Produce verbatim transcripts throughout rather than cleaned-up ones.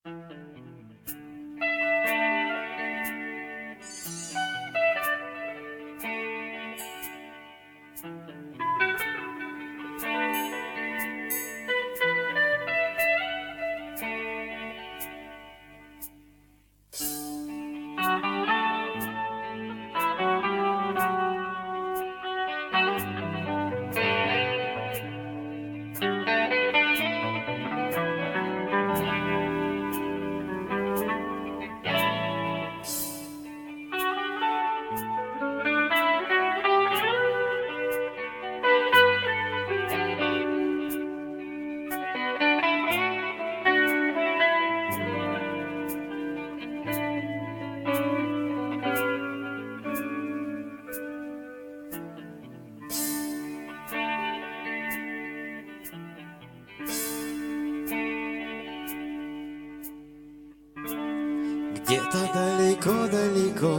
Где-то далеко-далеко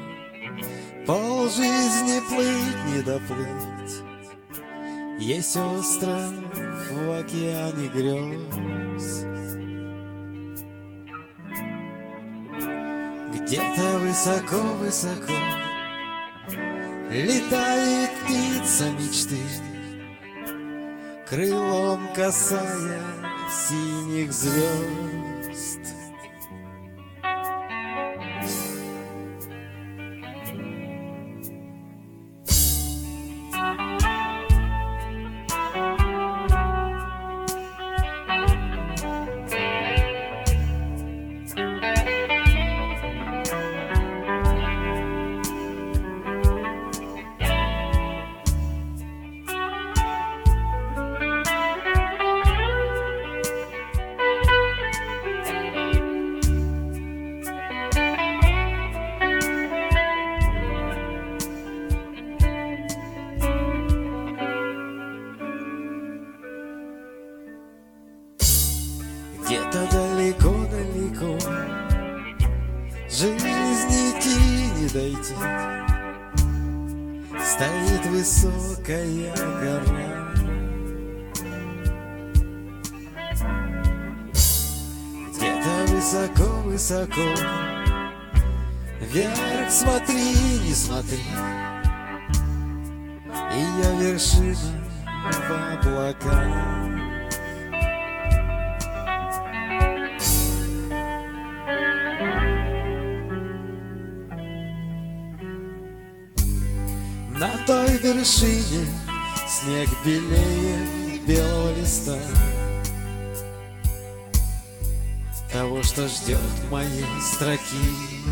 полжизни плыть не доплыть. Есть остров в океане грез. Где-то высоко-высоко летает птица мечты, крылом касая синих звезд. Где-то далеко-далеко жизни идти не дойти, стоит высокая гора. Где-то высоко-высоко вверх смотри, не смотри, ее вершина в облаках. На той вершине снег белее белого листа, того, что ждет моей строки.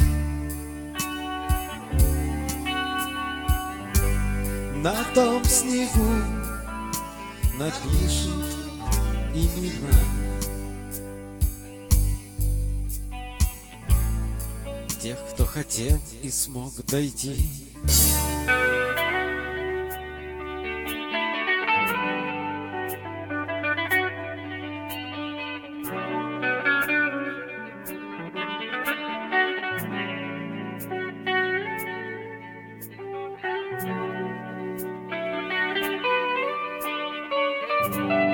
На том снегу напишут имена тех, кто хотел и смог дойти. Thank you.